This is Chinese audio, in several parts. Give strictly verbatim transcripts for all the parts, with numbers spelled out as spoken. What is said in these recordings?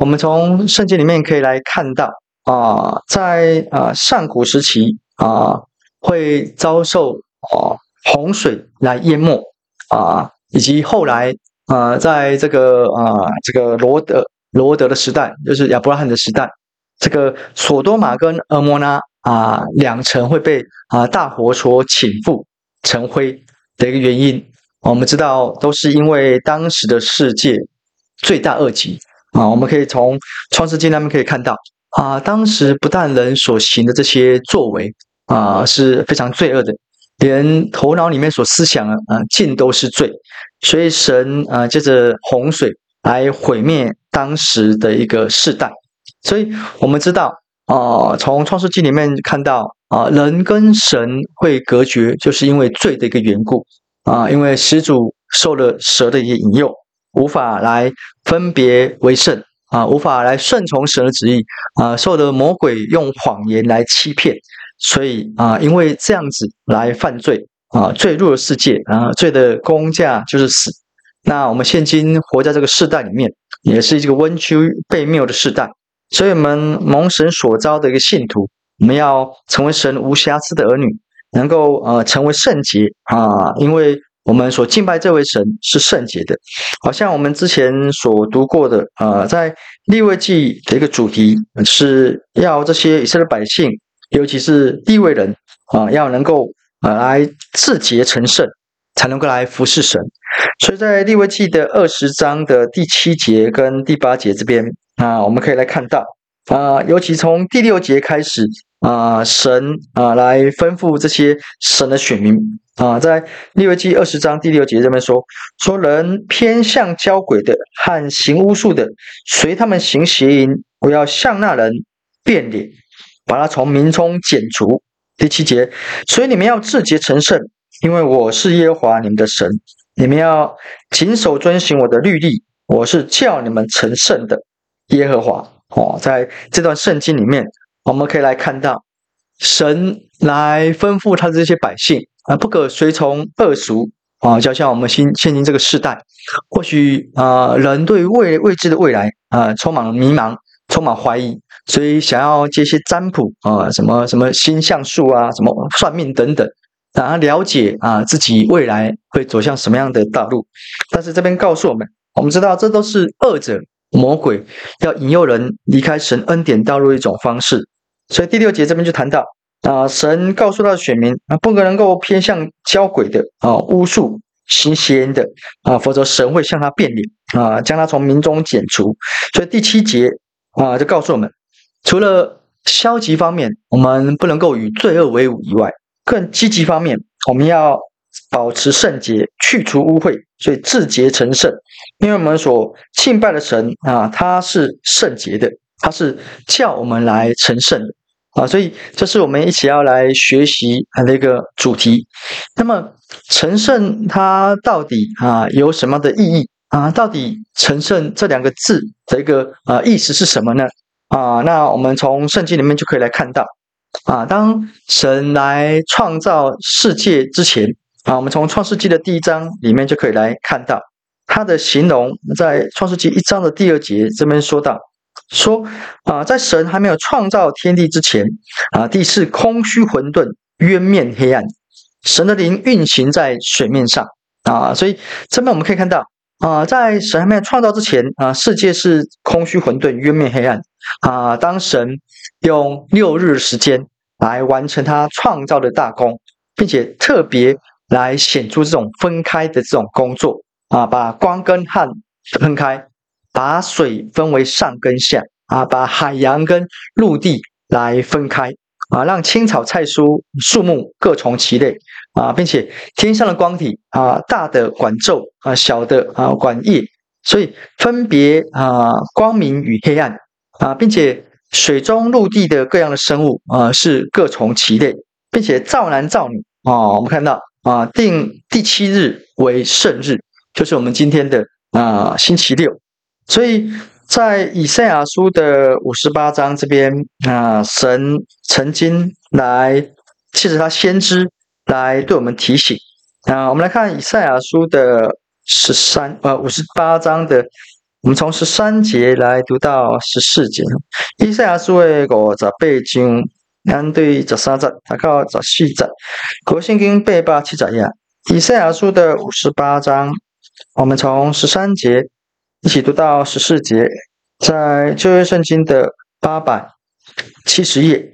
我们从圣经里面可以来看到啊、呃，在啊、呃、上古时期啊、呃，会遭受哦、呃、洪水来淹没啊、呃，以及后来啊、呃，在这个啊、呃、这个罗德罗德的时代，就是亚伯拉罕的时代，这个索多玛跟俄摩拉啊、呃、两城会被啊、呃、大火所倾覆成灰的一个原因。我们知道，都是因为当时的世界罪大恶极啊。我们可以从创世纪那边可以看到啊，当时不但人所行的这些作为啊是非常罪恶的，连头脑里面所思想的啊，尽都是罪。所以神啊，借着洪水来毁灭当时的一个世代。所以我们知道啊，从创世纪里面看到啊，人跟神会隔绝，就是因为罪的一个缘故。啊，因为始祖受了蛇的一个引诱，无法来分别为圣啊，无法来顺从神的旨意啊，受了魔鬼用谎言来欺骗，所以啊，因为这样子来犯罪啊，罪入了世界啊，罪的工价就是死。那我们现今活在这个世代里面，也是这个弯曲悖谬的世代，所以我们蒙神所召的一个信徒，我们要成为神无瑕疵的儿女。能够呃成为圣洁啊，因为我们所敬拜这位神是圣洁的。好像我们之前所读过的，呃，在利未记的一个主题是要这些以色列百姓，尤其是利未人啊，要能够呃来自洁成圣，才能够来服侍神。所以在利未记的二十章的第七节跟第八节这边啊，我们可以来看到啊，尤其从第六节开始。啊、呃，神啊、呃，来吩咐这些神的选民啊、呃，在利未记二十章第六节这边说，说人偏向交鬼的和行巫术的，随他们行邪淫，我要向那人变脸，把他从民中剪除。第七节，所以你们要自洁成圣，因为我是耶和华你们的神，你们要谨守遵行我的律例，我是叫你们成圣的耶和华。哦，在这段圣经里面。我们可以来看到，神来吩咐他的这些百姓啊，不可随从恶俗啊，就像我们现现今这个时代，或许啊，人对未未知的未来啊，充满了迷茫，充满怀疑，所以想要接些占卜啊，什么什么星象术啊，什么算命等等，然后了解啊自己未来会走向什么样的道路。但是这边告诉我们，我们知道这都是恶者魔鬼要引诱人离开神恩典道路的一种方式。所以第六节这边就谈到啊，神告诉他的选民啊，不能够偏向交鬼的啊、巫术、行邪淫的啊，否则神会向他变脸啊，将他从民中剪除。所以第七节啊，就告诉我们，除了消极方面我们不能够与罪恶为伍以外，更积极方面我们要保持圣洁，去除污秽，所以自洁成圣。因为我们所敬拜的神啊，他是圣洁的。它是叫我们来成圣的啊，所以这是我们一起要来学习的一个主题。那么成圣它到底啊有什么的意义啊？到底成圣这两个字的一个啊意思是什么呢？啊，那我们从圣经里面就可以来看到啊，当神来创造世界之前啊，我们从创世纪的第一章里面就可以来看到它的形容，在创世纪一章的第二节这边说到。说啊、呃，在神还没有创造天地之前啊，地是空虚混沌，渊面黑暗，神的灵运行在水面上啊，所以这边我们可以看到啊、呃，在神还没有创造之前啊，世界是空虚混沌，渊面黑暗啊。当神用六日时间来完成他创造的大功，并且特别来显出这种分开的这种工作啊，把光跟暗分开。把水分为上跟下啊，把海洋跟陆地来分开啊，让青草、菜蔬、树木各从其类啊，并且天上的光体啊，大的管昼啊，小的啊管夜，所以分别啊光明与黑暗啊，并且水中、陆地的各样的生物啊是各从其类，并且造男造女啊，我们看到啊，定第七日为圣日，就是我们今天的啊星期六。所以在以赛亚书的五十八章这边啊、呃，神曾经来借着他先知来对我们提醒啊、呃。我们来看以赛亚书的十三呃五十八章的我们从十三节来读到十四节。以赛亚书的五十八章，咱对十三节读到十四节，国圣经八百七十页。以赛亚书的五十八章，我们从十三节一起读到十四节，在旧约圣经的八百七十页。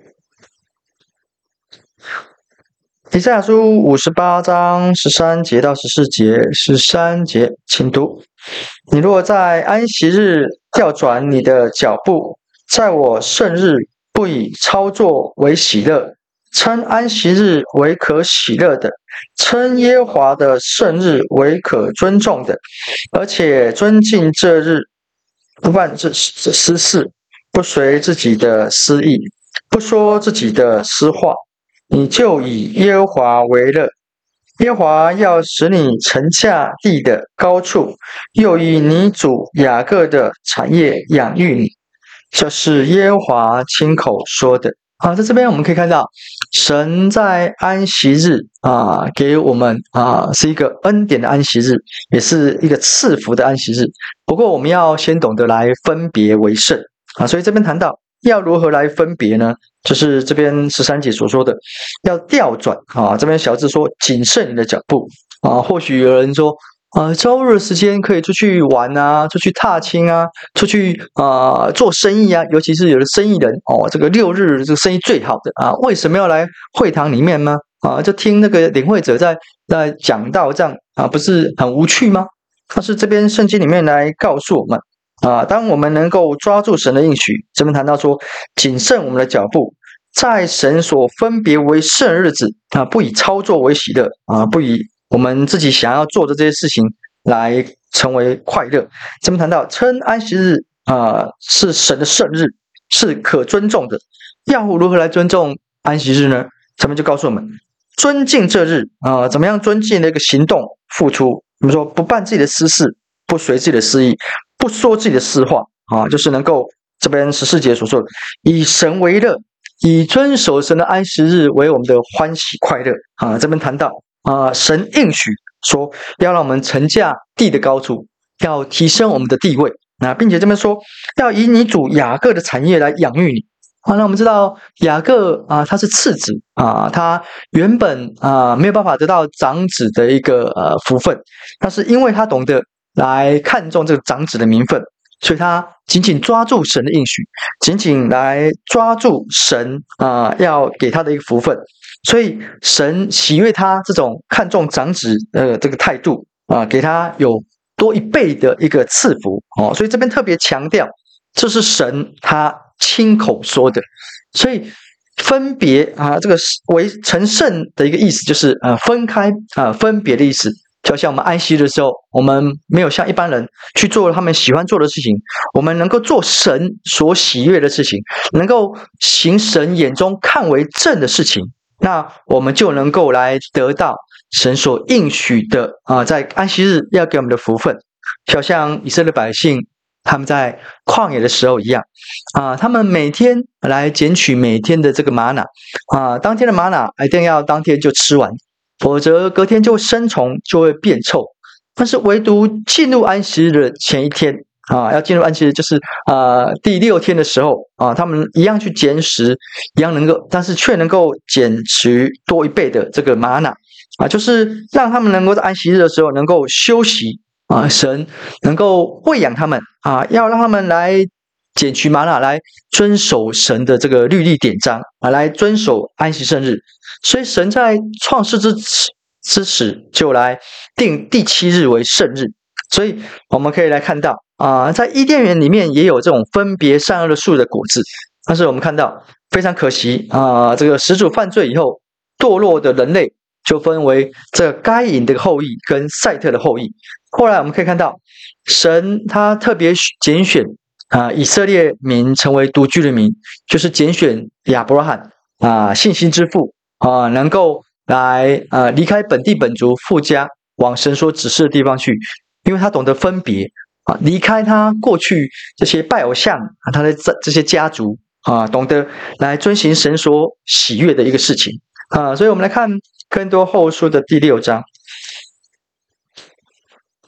以赛亚书五十八章十三节到十四节，十三节，请读：你若在安息日调转你的脚步，在我圣日不以操作为喜乐，称安息日为可喜乐的，称耶和华的圣日为可尊重的，而且尊敬这日，不办这私事，不随自己的私意，不说自己的私话，你就以耶和华为乐。耶和华要使你乘驾地的高处，又以你主雅各的产业养育你。这是耶和华亲口说的。好，在这边我们可以看到，神在安息日啊，给我们啊是一个恩典的安息日，也是一个赐福的安息日。不过我们要先懂得来分别为圣啊，所以这边谈到要如何来分别呢？就是这边十三节所说的，要调转啊。这边小字说谨慎你的脚步啊。或许有人说，呃，周日时间可以出去玩啊，出去踏青啊，出去啊、呃、做生意啊，尤其是有的生意人哦，这个六日这个生意最好的啊，为什么要来会堂里面呢？啊，就听那个领会者在在讲道这样啊，不是很无趣吗？但是这边圣经里面来告诉我们。啊，当我们能够抓住神的应许，这边谈到说，谨慎我们的脚步，在神所分别为圣日子啊，不以操作为喜乐啊，不以我们自己想要做的这些事情来成为快乐。这边谈到称安息日啊是神的圣日，是可尊重的。要如何来尊重安息日呢？他们就告诉我们，尊敬这日啊，怎么样尊敬的一个行动付出？比如说不办自己的私事，不随自己的私意。不说自己的私话啊，就是能够这边十四节所说的，以神为乐，以遵守神的安息日为我们的欢喜快乐啊。这边谈到啊，神应许说要让我们乘驾地的高处，要提升我们的地位啊，并且这边说要以你主雅各的产业来养育你啊。那我们知道雅各啊，他是次子啊，他原本啊没有办法得到长子的一个呃福分，但是因为他懂得来看重这个长子的名分，所以他紧紧抓住神的应许，紧紧来抓住神啊、呃、要给他的一个福分，所以神喜悦他这种看重长子的这个态度啊、呃，给他有多一倍的一个赐福哦。所以这边特别强调，这是神他亲口说的，所以分别啊，这个为成圣的一个意思就是呃分开啊、呃、分别的意思。就像我们安息的时候，我们没有像一般人去做他们喜欢做的事情，我们能够做神所喜悦的事情，能够行神眼中看为正的事情，那我们就能够来得到神所应许的啊、呃，在安息日要给我们的福分，就像以色列百姓他们在旷野的时候一样啊、呃，他们每天来捡取每天的这个玛瑙啊、呃，当天的玛瑙一定要当天就吃完。否则隔天就会生虫，就会变臭。但是唯独进入安息日的前一天啊，要进入安息日就是啊、呃、第六天的时候啊，他们一样去捡食，一样能够，但是却能够捡取多一倍的这个玛瑙啊，就是让他们能够在安息日的时候能够休息啊，神能够喂养他们啊，要让他们来捡取玛瑙，来遵守神的这个律例典章啊，来遵守安息圣日。所以神在创世之之始就来定第七日为圣日，所以我们可以来看到啊、呃，在伊甸园里面也有这种分别善恶的树的果子，但是我们看到非常可惜啊、呃，这个始祖犯罪以后，堕落的人类就分为这个该隐的后裔跟赛特的后裔。后来我们可以看到，神他特别拣选啊、呃、以色列民成为独居的民，就是拣选亚伯拉罕啊、呃、信心之父。啊，能够来呃离开本地本族父家，往神所指示的地方去，因为他懂得分别啊，离开他过去这些拜偶像啊，他的这这些家族啊，懂得来遵行神所喜悦的一个事情啊，所以我们来看哥林多后书的第六章。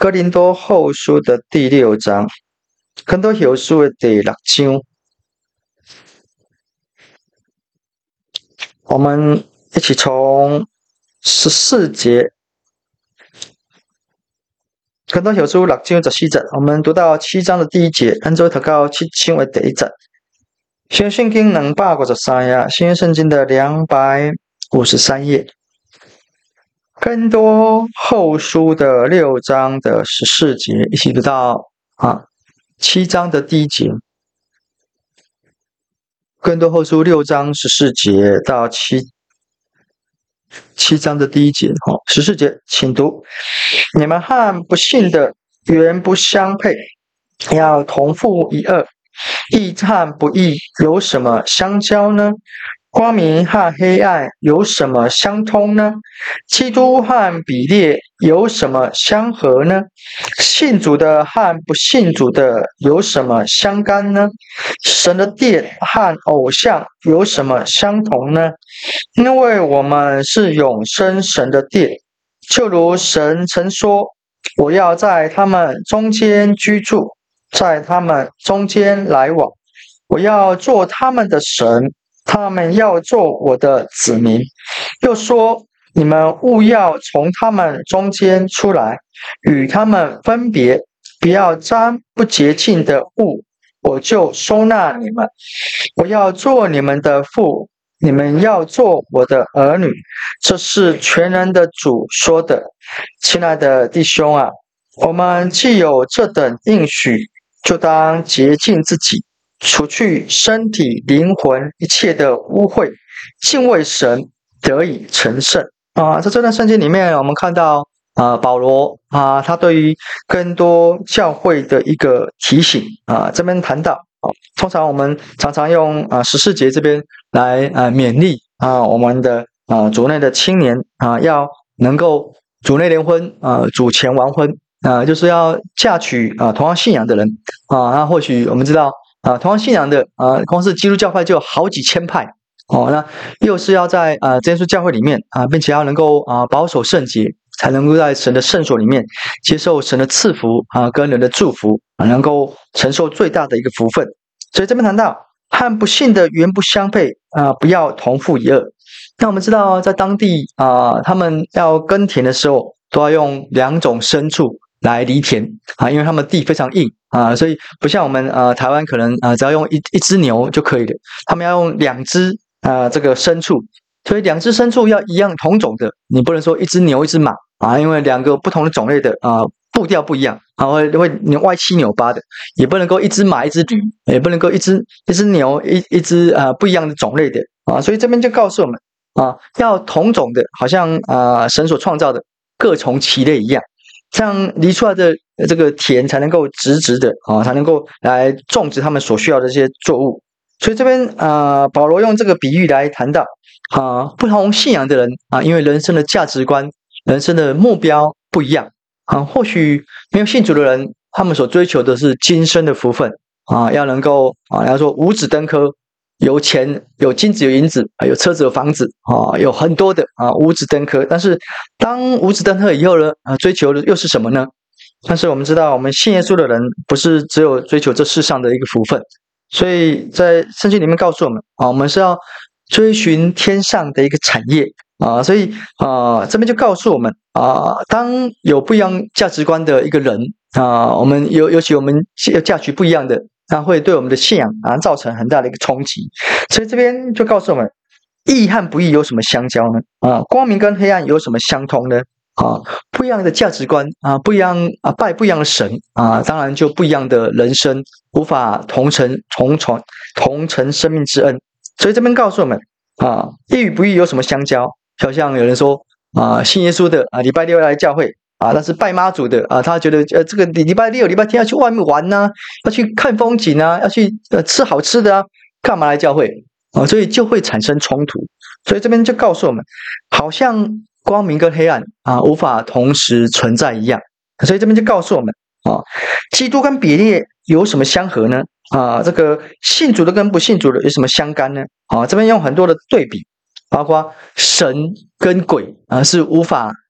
哥林多后书的第六章，哥林多后书的第六章，我们一起从十四节，哥林多后书六章十四节，我们读到七章的第一节，按照读到七章的第一节。新约圣经两百五十三页，新约圣经的两百五十三页。哥林多后书的六章的十四节，一起读到啊七章的第一节。哥林多后书六章十四节到七七章的第一节，好、哦，十四节，请读：你们和不信的原不相配，要同负一轭。义和不义有什么相交呢？光明和黑暗有什么相通呢？基督和比列有什么相合呢？信主的和不信主的有什么相干呢？神的殿和偶像有什么相同呢？因为我们是永生神的殿，就如神曾说：我要在他们中间居住，在他们中间来往，我要做他们的神，他们要做我的子民。又说：你们务要从他们中间出来，与他们分别，不要沾不洁净的物，我就收纳你们。我要做你们的父，你们要做我的儿女。这是全能的主说的。亲爱的弟兄啊，我们既有这等应许，就当洁净自己，除去身体灵魂一切的污秽，敬畏神，得以成圣啊！在这段圣经里面，我们看到啊，保罗啊，他对于更多教会的一个提醒啊，这边谈到啊，通常我们常常用啊十四节这边来啊勉励啊我们的啊主内的青年啊，要能够主内联婚啊，主前完婚啊，就是要嫁娶啊同样信仰的人啊。那或许我们知道。啊，同样信仰的啊，光是基督教派就有好几千派哦。那又是要在啊这些教会里面啊，并且要能够啊保守圣洁，才能够在神的圣所里面接受神的赐福啊，跟人的祝福啊，能够承受最大的一个福分。所以这边谈到和不信的原不相配啊，不要同负一轭。那我们知道，在当地啊，他们要耕田的时候，都要用两种牲畜来犁田啊，因为他们地非常硬啊，所以不像我们呃台湾可能啊、呃、只要用一一只牛就可以了，他们要用两只啊、呃、这个牲畜，所以两只牲畜要一样同种的，你不能说一只牛一只马啊，因为两个不同的种类的啊、呃、步调不一样啊，会会歪七扭八的，也不能够一只马一只驴，也不能够一只一只牛一一只呃不一样的种类的啊，所以这边就告诉我们啊，要同种的，好像啊、呃、神所创造的各从其类一样。这样犁出来的这个田才能够直直的啊，才能够来种植他们所需要的这些作物。所以这边啊、呃，保罗用这个比喻来谈到啊，不同信仰的人啊，因为人生的价值观、人生的目标不一样啊。或许没有信主的人，他们所追求的是今生的福分啊，要能够啊，要说五子登科。有钱有金子有银子有车子有房子啊，有很多的啊五子登科。但是当五子登科以后呢啊，追求的又是什么呢？但是我们知道，我们信耶稣的人不是只有追求这世上的一个福分，所以在圣经里面告诉我们啊，我们是要追寻天上的一个产业啊。所以啊，这边就告诉我们啊，当有不一样价值观的一个人啊，我们尤尤其我们价值不一样的。那会对我们的信仰啊造成很大的一个冲击，所以这边就告诉我们，义和不义有什么相交呢？啊，光明跟黑暗有什么相通呢？啊，不一样的价值观啊，不一样啊，拜不一样的神啊，当然就不一样的人生，无法同承同传同承生命之恩。所以这边告诉我们啊，义与不义有什么相交？就好像有人说啊，信耶稣的啊，礼拜六来教会。啊，但是拜妈祖的啊，他觉得呃，这个礼拜六、礼拜天要去外面玩呐、啊，要去看风景啊，要去呃吃好吃的啊，干嘛来教会啊？所以就会产生冲突。所以这边就告诉我们，好像光明跟黑暗啊无法同时存在一样。所以这边就告诉我们啊，基督跟比列有什么相合呢？啊，这个信主的跟不信主的有什么相干呢？啊，这边用很多的对比。包括神跟鬼啊是无法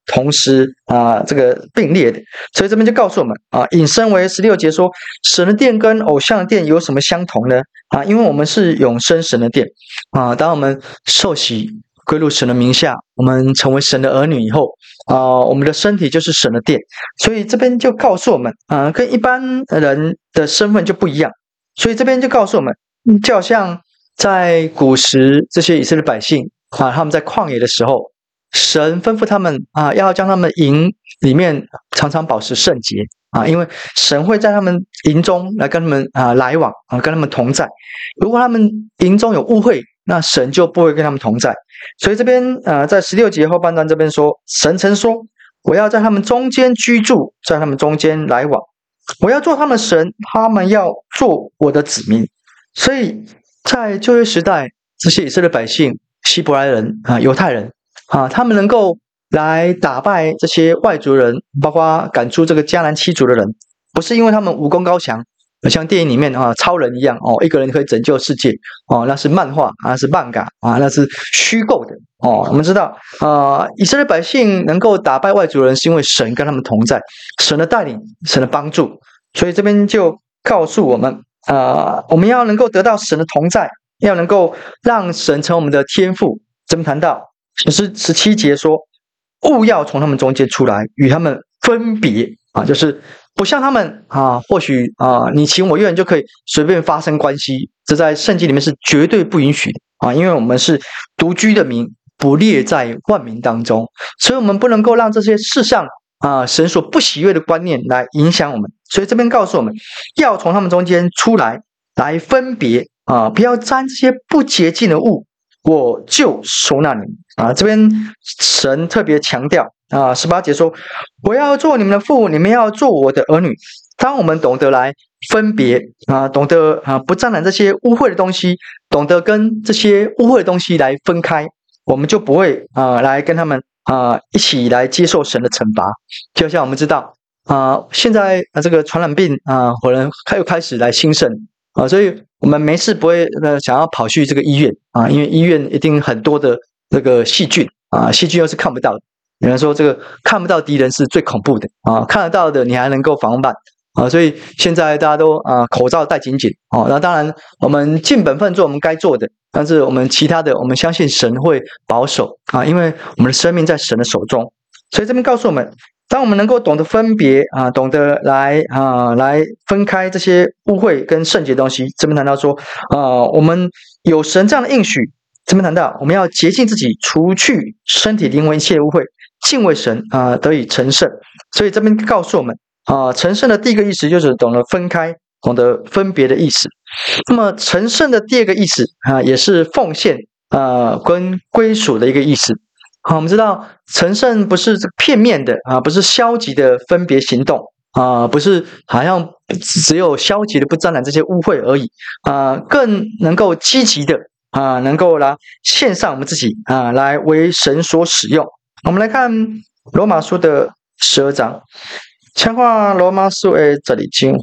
同时啊、呃、这个并列的。所以这边就告诉我们啊，引申为十六节说，神的殿跟偶像的殿有什么相同呢？啊，因为我们是永生神的殿啊，当我们受洗归入神的名下，我们成为神的儿女以后啊，我们的身体就是神的殿。所以这边就告诉我们啊，跟一般人的身份就不一样。所以这边就告诉我们，就好像在古时这些以色列百姓啊，他们在旷野的时候，神吩咐他们啊，要将他们营里面常常保持圣洁啊，因为神会在他们营中来跟他们啊来往啊，跟他们同在。如果他们营中有污秽，那神就不会跟他们同在。所以这边呃，在十六节后半段这边说，神曾说，我要在他们中间居住，在他们中间来往，我要做他们神，他们要做我的子民。所以在旧约时代，这些以色列百姓、希伯来人啊、犹太人啊，他们能够来打败这些外族人，包括赶出这个迦南七族的人，不是因为他们武功高强，像电影里面啊超人一样哦，一个人可以拯救世界哦，那是漫画啊，是漫画啊，那是虚构的哦。我们知道啊，以色列百姓能够打败外族人，是因为神跟他们同在，神的带领，神的帮助。所以这边就告诉我们啊，我们要能够得到神的同在，要能够让神成我们的天父。这边谈到十十七节说，务要从他们中间出来，与他们分别啊，就是不像他们啊，或许啊你情我愿就可以随便发生关系，这在圣经里面是绝对不允许的啊，因为我们是独居的民，不列在万民当中，所以我们不能够让这些世上啊神所不喜悦的观念来影响我们。所以这边告诉我们，要从他们中间出来，来分别啊，不要沾这些不洁净的物，我就收纳你们啊。这边神特别强调啊，十八节说，我要做你们的父，你们要做我的儿女。当我们懂得来分别啊，懂得啊不沾染这些污秽的东西，懂得跟这些污秽的东西来分开，我们就不会啊来跟他们啊一起来接受神的惩罚。就像我们知道啊，现在啊这个传染病啊，可能又开始来兴盛啊，所以我们没事不会呃想要跑去这个医院啊，因为医院一定很多的这个细菌啊，细菌又是看不到的。有人说这个看不到敌人是最恐怖的啊，看得到的你还能够防范啊，所以现在大家都啊口罩戴紧紧哦。那当然我们尽本分做我们该做的，但是我们其他的我们相信神会保守啊，因为我们的生命在神的手中。所以这边告诉我们，当我们能够懂得分别啊，懂得来啊来分开这些污秽跟圣洁的东西，这边谈到说啊，我们有神这样的应许。这边谈到我们要洁净自己，除去身体灵魂一切污秽，敬畏神啊、呃，得以成圣。所以这边告诉我们啊、呃，成圣的第一个意思就是懂得分开，懂得分别的意思。那么成圣的第二个意思啊、呃，也是奉献啊、呃、跟归属的一个意思。好，我们知道成圣不是片面的啊，不是消极的分别行动啊，不是好像只有消极的不沾染这些污秽而已啊，更能够积极的啊，能够来献上我们自己啊，来为神所使用。我们来看罗马书的十二章，强化罗马书的这里经，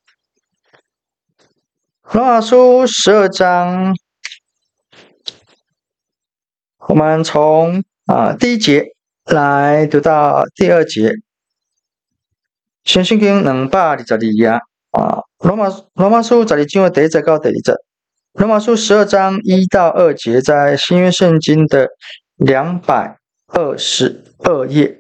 罗马书十二章，我们从啊第一节来读到第二节，先圣经两百二十二页啊，罗马罗马书十二章的第一节到第二节。罗马书十二章一到二节，在新约圣经的两百二十二页。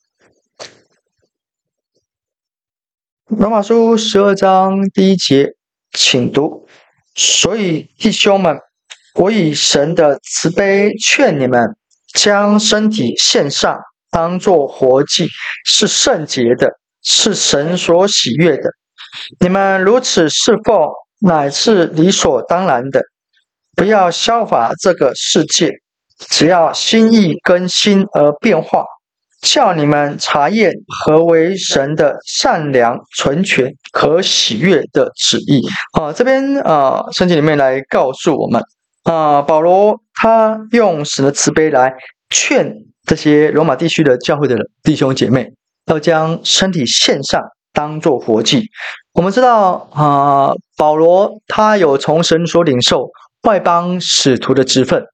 罗马书十二章第一节，请读。所以弟兄们，我以神的慈悲劝你们，将身体献上，当作活祭，是圣洁的，是神所喜悦的。你们如此侍奉，乃是理所当然的。不要效法这个世界，只要心意更新而变化，叫你们查验何为神的善良、纯全、可喜悦的旨意。啊，这边啊，圣经里面来告诉我们啊，保罗他用神的慈悲来劝这些罗马地区的教会的弟兄姐妹，要将身体献上，当作活祭。我们知道啊，保罗他有从神所领受外邦使徒的职分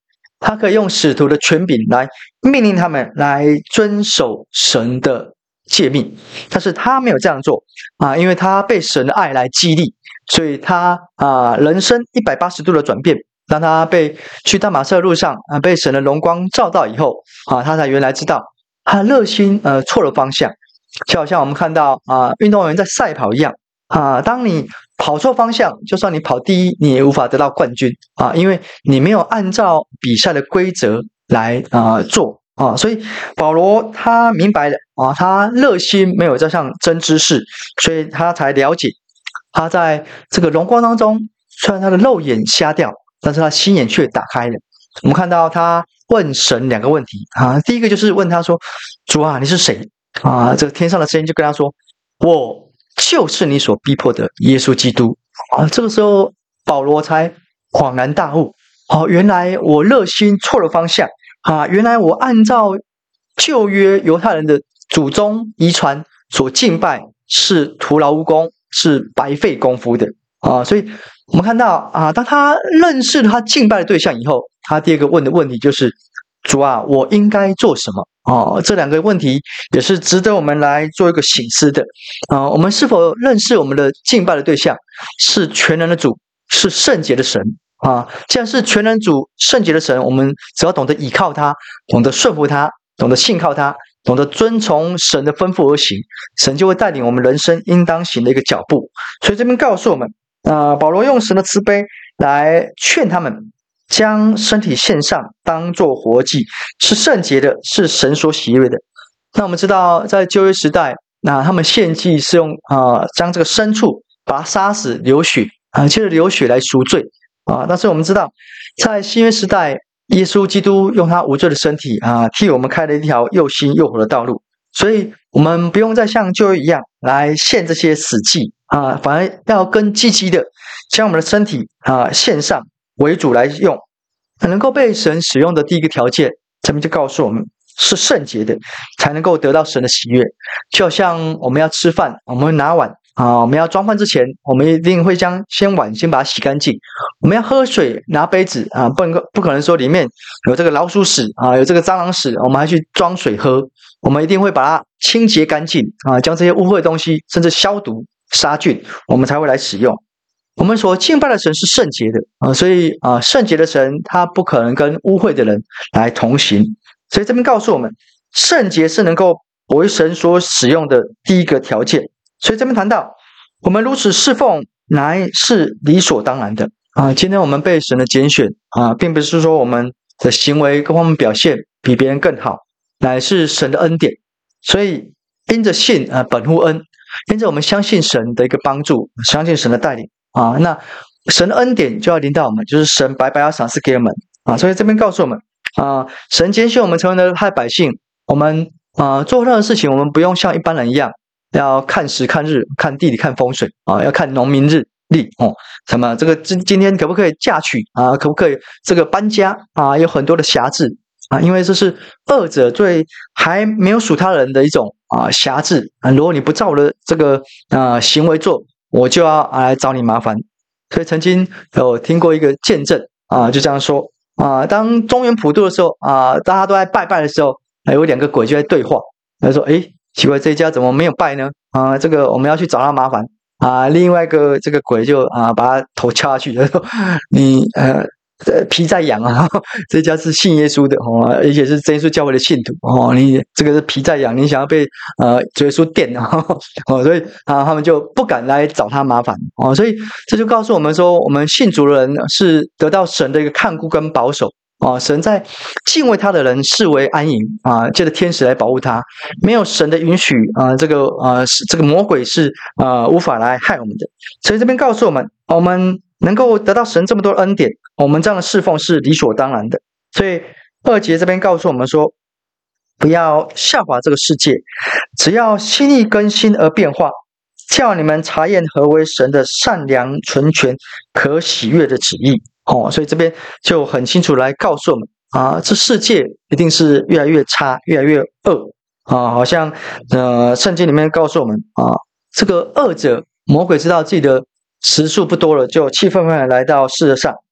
他可以用使徒的权柄来命令他们来遵守神的诫命，但是他没有这样做啊，因为他被神的爱来激励，所以他啊人生一百八十度的转变。当他被去大马色的路上啊，被神的荣光照到以后啊，他才原来知道他热心呃错了方向，就好像我们看到啊运动员在赛跑一样啊，当你跑错方向，就算你跑第一，你也无法得到冠军啊，因为你没有按照比赛的规则来啊做啊，所以保罗他明白了啊，他热心没有这项真知识，所以他才了解他在这个荣光当中，虽然他的肉眼瞎掉，但是他心眼却打开了。我们看到他问神两个问题啊，第一个就是问他说：“主啊，你是谁？”啊，这个天上的声音就跟他说：“我就是你所逼迫的耶稣基督。”啊，这个时候保罗才恍然大悟，哦，原来我热心错了方向啊！原来我按照旧约犹太人的祖宗遗传所敬拜是徒劳无功，是白费功夫的啊！所以我们看到啊，当他认识了他敬拜的对象以后，他第二个问的问题就是：主啊，我应该做什么？哦，这两个问题也是值得我们来做一个省思的啊！我们是否认识我们的敬拜的对象是全能的主，是圣洁的神啊？既然是全能主、圣洁的神，我们只要懂得倚靠他，懂得顺服他，懂得信靠他，懂得遵从神的吩咐而行，神就会带领我们人生应当行的一个脚步。所以这边告诉我们啊，保罗用神的慈悲来劝他们，将身体献上，当作活祭，是圣洁的，是神所喜悦的。那我们知道，在旧约时代，那他们献祭是用啊、呃，将这个牲畜把它杀死，流血啊，借着流血来赎罪啊。但是我们知道，在新约时代，耶稣基督用他无罪的身体啊，替我们开了一条又新又活的道路。所以，我们不用再像旧约一样来献这些死祭啊，反而要更积极的将我们的身体啊献上为主来用。能够被神使用的第一个条件，这边就告诉我们是圣洁的，才能够得到神的喜悦。就好像我们要吃饭，我们会拿碗啊，我们要装饭之前，我们一定会将先碗先把它洗干净。我们要喝水，拿杯子啊，不能不可能说里面有这个老鼠屎啊，有这个蟑螂屎，我们还去装水喝。我们一定会把它清洁干净啊，将这些污秽的东西甚至消毒杀菌，我们才会来使用。我们所敬拜的神是圣洁的啊，所以啊，圣洁的神他不可能跟污秽的人来同行。所以这边告诉我们，圣洁是能够为神所使用的第一个条件。所以这边谈到，我们如此侍奉，乃是理所当然的啊。今天我们被神的拣选啊，并不是说我们的行为各方面表现比别人更好，乃是神的恩典。所以因着信啊，本乎恩，因着我们相信神的一个帮助，相信神的带领。啊，那神的恩典就要临到我们，就是神白白要赏赐给我们啊，所以这边告诉我们啊，神拣选我们成为了他的百姓，我们啊做任何事情，我们不用像一般人一样，要看时看日看地理看风水啊，要看农民日历哦，什么这个今今天可不可以嫁娶啊，可不可以这个搬家啊，有很多的辖制啊，因为这是恶者对还没有属他人的一种啊辖制啊，如果你不照我的这个啊行为做，我就要来找你麻烦。所以曾经有听过一个见证啊，就这样说啊，当中原普渡的时候啊，大家都在拜拜的时候，有两个鬼就在对话。他说：“诶，奇怪，这一家怎么没有拜呢？啊，这个我们要去找他麻烦啊。”另外一个这个鬼就啊把他头敲下去，他说：“你呃。”皮在痒啊，这家是信耶稣的哦，而且是真耶稣教会的信徒哦。你这个是皮在痒，你想要被呃耶稣电啊，哦，所以啊，他们就不敢来找他麻烦哦。所以这就告诉我们说，我们信主的人是得到神的一个看顾跟保守啊。神在敬畏他的人视为安营啊，借着天使来保护他。没有神的允许啊，这个呃这个魔鬼是呃无法来害我们的。所以这边告诉我们，我们能够得到神这么多的恩典，我们这样的侍奉是理所当然的。所以二节这边告诉我们说，不要效法这个世界，只要心意更新而变化，叫你们查验何为神的善良、纯全、可喜悦的旨意。哦，所以这边就很清楚来告诉我们啊，这世界一定是越来越差，越来越恶啊，好像呃圣经里面告诉我们啊，这个恶者魔鬼知道自己的时数不多了，就气愤愤的来到世界上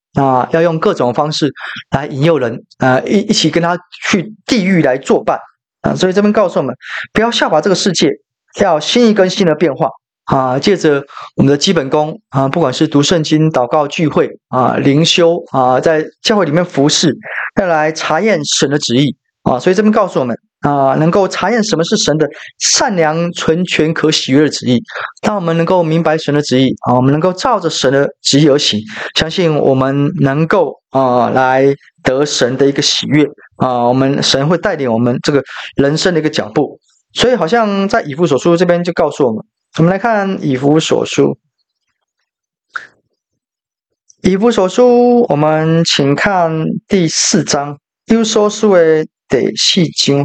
啊，要用各种方式来引诱人，啊，一一起跟他去地狱来作伴啊。所以这边告诉我们，不要效法这个世界，要心意更新的变化啊。借着我们的基本功啊，不管是读圣经、祷告、聚会啊、灵修啊，在教会里面服侍，要来查验神的旨意啊。所以这边告诉我们。啊，能够查验什么是神的善良、纯全、可喜悦的旨意。当我们能够明白神的旨意啊，我们能够照着神的旨意而行，相信我们能够啊来得神的一个喜悦啊。我们神会带领我们这个人生的一个脚步。所以，好像在以弗所书这边就告诉我们，我们来看以弗所书。以弗所书，我们请看第四章，以弗所书的第四章。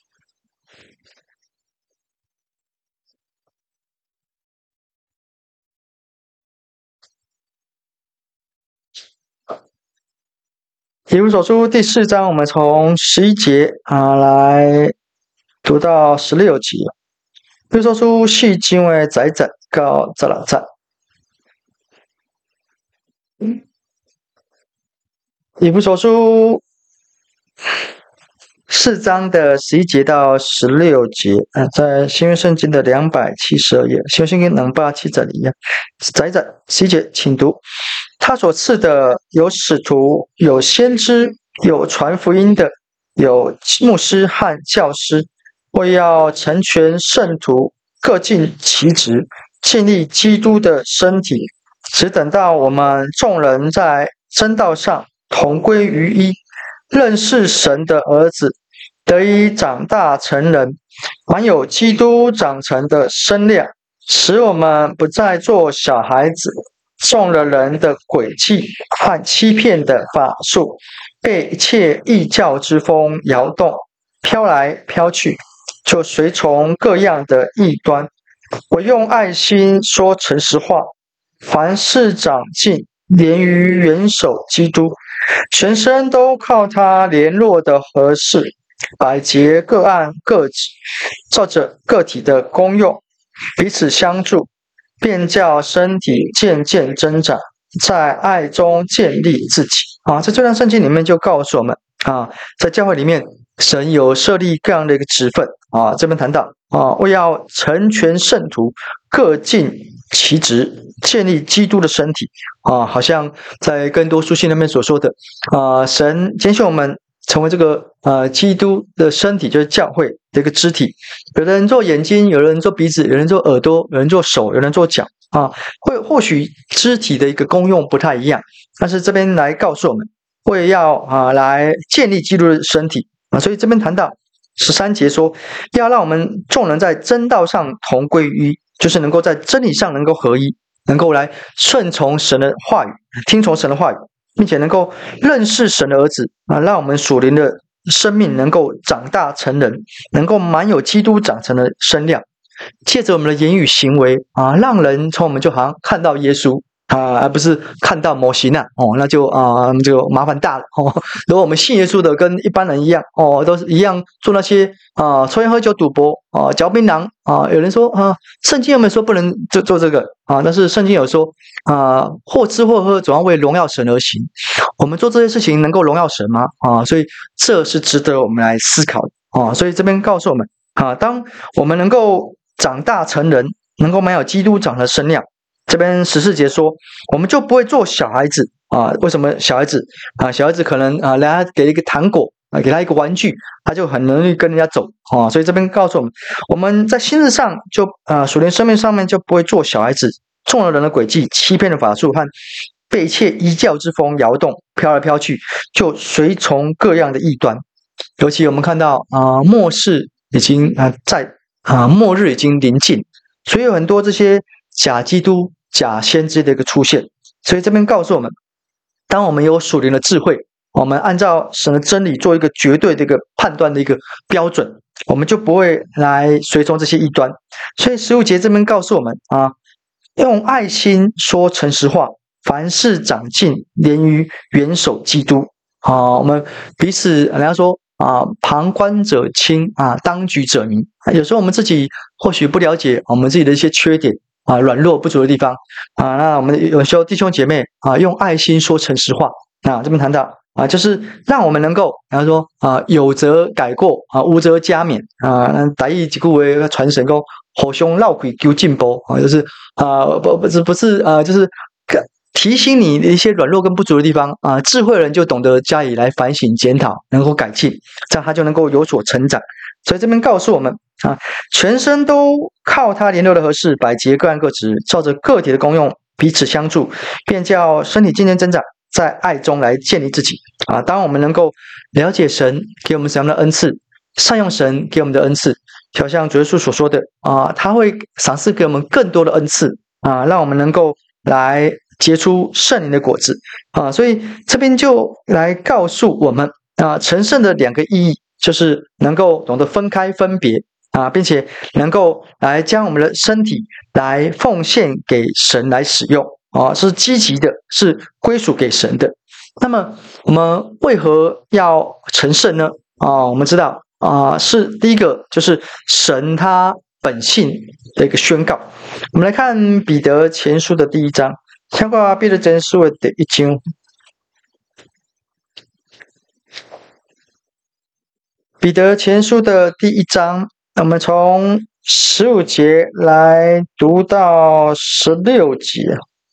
以弗所书第四章，我们从十一节啊来读到十六节。以弗所书四章的十一节到十六节。以弗所书四章的十一节到十六节，啊，在新约圣经的两百七十二页，新约圣经两百七十二页，十一节十一节，请读。他所赐的有使徒，有先知，有传福音的，有牧师和教师，为要成全圣徒，各尽其职，建立基督的身体，只等到我们众人在真道上同归于一，认识神的儿子，得以长大成人，满有基督长成的身量，使我们不再做小孩子，中了人的诡计和欺骗的法术，被一切异教之风摇动，飘来飘去，就随从各样的异端。我用爱心说诚实话，凡事长进，连于元首基督，全身都靠他联络的合适，百节各按各职，照着个体的功用，彼此相助，便叫身体渐渐增长，在爱中建立自己啊。在这段圣经里面就告诉我们啊，在教会里面，神有设立各样的一个职分啊。这边谈到啊，为要成全圣徒，各尽其职，建立基督的身体啊。好像在更多书信那边所说的啊，神拣选我们成为这个呃基督的身体，就是教会的一个肢体。有的人做眼睛，有的人做鼻子，有人做耳朵，有人做手，有人做脚啊。会或许肢体的一个功用不太一样，但是这边来告诉我们，为要啊来建立基督的身体啊。所以这边谈到十三节说，要让我们众人在真道上同归于一，就是能够在真理上能够合一，能够来顺从神的话语，听从神的话语，并且能够认识神的儿子啊，让我们属灵的生命能够长大成人，能够满有基督长成的身量，借着我们的言语行为啊，让人从我们就好像看到耶稣啊，而不是看到摩西那哦，那就啊就麻烦大了哦。如果我们信耶稣的跟一般人一样哦，都是一样做那些啊抽烟喝酒赌博啊嚼槟榔啊，有人说啊，圣经有没有说不能做做这个啊？但是圣经有说啊，或吃或喝总要为荣耀神而行。我们做这些事情能够荣耀神吗？啊，所以这是值得我们来思考的啊。所以这边告诉我们啊，当我们能够长大成人，能够满有基督长的身量。这边十四节说，我们就不会做小孩子啊。为什么小孩子啊？小孩子可能啊，人家给一个糖果啊，给他一个玩具，他就很容易跟人家走啊。所以这边告诉我们，我们在心智上就啊，属灵生命上面就不会做小孩子，中了人的诡计、欺骗的法术和被一切异教之风摇动，飘来飘去，就随从各样的异端。尤其我们看到啊，末世已经啊在啊末日已经临近，所以有很多这些假基督、假先知的一个出现。所以这边告诉我们，当我们有属灵的智慧，我们按照神的真理做一个绝对的一个判断的一个标准，我们就不会来随从这些异端。所以十五节这边告诉我们啊，用爱心说诚实话，凡事长进，连于元首基督啊。我们彼此人家说啊，旁观者清啊，当局者迷。有时候我们自己或许不了解我们自己的一些缺点啊软弱不足的地方啊。那我们有时候弟兄姐妹啊，用爱心说诚实话。那这边谈到啊，就是让我们能够，然后说啊，有则改过啊，无则加勉啊。那台语一句话传神讲，互相绕开求进步啊，就是啊，不不是不是呃，就是提醒你的一些软弱跟不足的地方啊，智慧人就懂得加以来反省检讨，能够改进，这样他就能够有所成长。所以这边告诉我们啊，全身都靠他联络的合适，百节各按各职，照着个体的功用彼此相助，便叫身体渐渐增长，在爱中来建立自己啊。当我们能够了解神给我们什么样的恩赐，善用神给我们的恩赐，就像主耶稣所说的啊，他会赏赐给我们更多的恩赐啊，让我们能够来结出圣灵的果子啊。所以这边就来告诉我们啊，成圣的两个意义，就是能够懂得分开分别啊，并且能够来将我们的身体来奉献给神来使用啊，是积极的，是归属给神的。那么我们为何要成圣呢？啊，我们知道啊，是第一个就是神他本性的一个宣告。我们来看彼得前书的第一章，看过彼得前书的第一章。彼得前书的第一章，我们从十五节来读到十六节。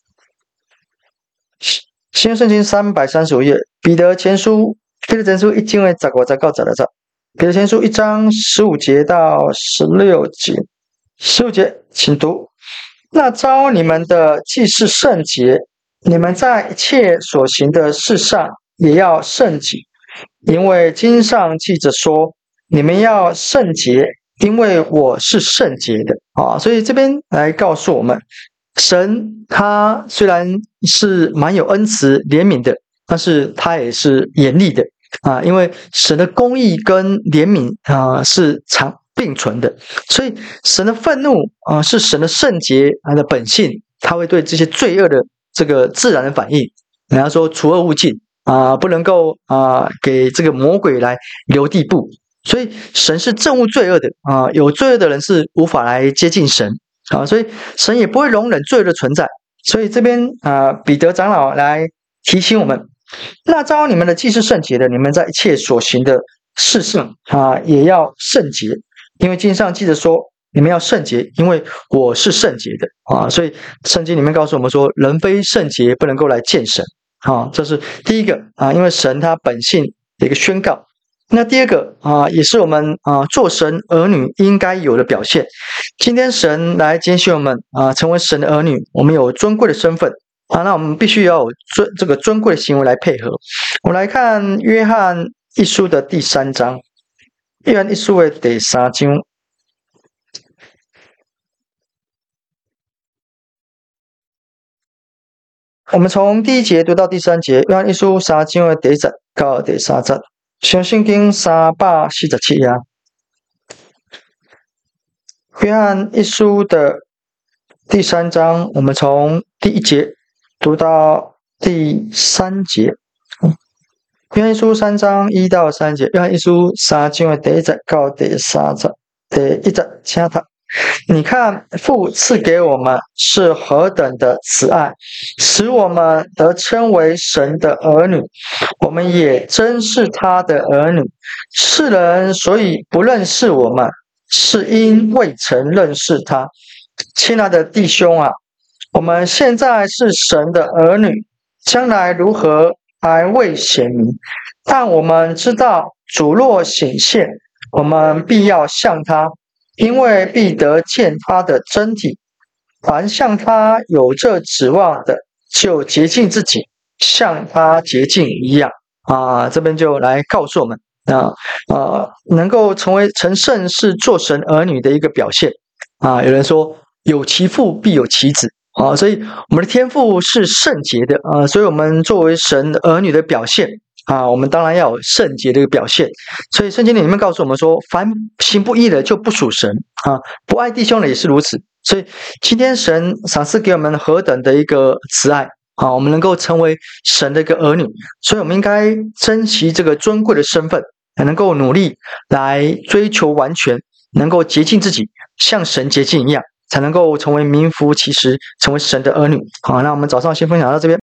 新约圣经三百三十五页，彼得前书，彼得前书一经为十五、十九、十六节。彼得前书一章十五节到十六节。十五节，请读：那召你们的既是圣洁，你们在一切所行的事上也要圣洁。因为经上记着说，你们要圣洁，因为我是圣洁的啊。所以这边来告诉我们，神他虽然是蛮有恩慈怜悯的，但是他也是严厉的啊。因为神的公义跟怜悯啊是常并存的，所以神的愤怒啊是神的圣洁的本性，他会对这些罪恶的这个自然的反应。人家说除恶务尽。啊、呃，不能够啊、呃，给这个魔鬼来留地步，所以神是憎恶罪恶的啊、呃，有罪恶的人是无法来接近神啊、呃，所以神也不会容忍罪恶的存在。所以这边啊、呃，彼得长老来提醒我们：那召你们的既是圣洁的，你们在一切所行的事上啊、呃，也要圣洁，因为经上记着说，你们要圣洁，因为我是圣洁的啊。所以圣经里面告诉我们说，人非圣洁不能够来见神。好，这是第一个啊，因为神他本性的一个宣告。那第二个啊，也是我们啊做神儿女应该有的表现。今天神来拣选我们啊，成为神的儿女，我们有尊贵的身份啊，那我们必须要有尊这个尊贵的行为来配合。我们来看约翰一书的第三章，约翰一书的第三章。我们从第一节读到第三节，约翰一书三章的第一节到第三节，上圣经三百四十七页。约翰一书的第三章，我们从第一节读到第三节。约翰一书三章一到三节，约翰一书三章的第一节到第三节，第一节，请读。你看父赐给我们是何等的慈爱，使我们得称为神的儿女，我们也真是他的儿女。世人所以不认识我们，是因未曾认识他。亲爱的弟兄啊，我们现在是神的儿女，将来如何还未显明，但我们知道主若显现，我们必要向他，因为必得见他的真体。凡向他有这指望的，就洁净自己，像他洁净一样啊。这边就来告诉我们啊，呃，能够成为成圣是做神儿女的一个表现啊。有人说有其父必有其子啊，所以我们的天父是圣洁的啊，所以我们作为神儿女的表现啊，我们当然要有圣洁的一个表现。所以圣经里面告诉我们说，凡行不义的就不属神啊，不爱弟兄的也是如此。所以今天神赏赐给我们何等的一个慈爱啊，我们能够成为神的一个儿女，所以我们应该珍惜这个尊贵的身份，能够努力来追求完全，能够洁净自己，像神洁净一样才能够成为名副其实，成为神的儿女。好，那我们早上先分享到这边。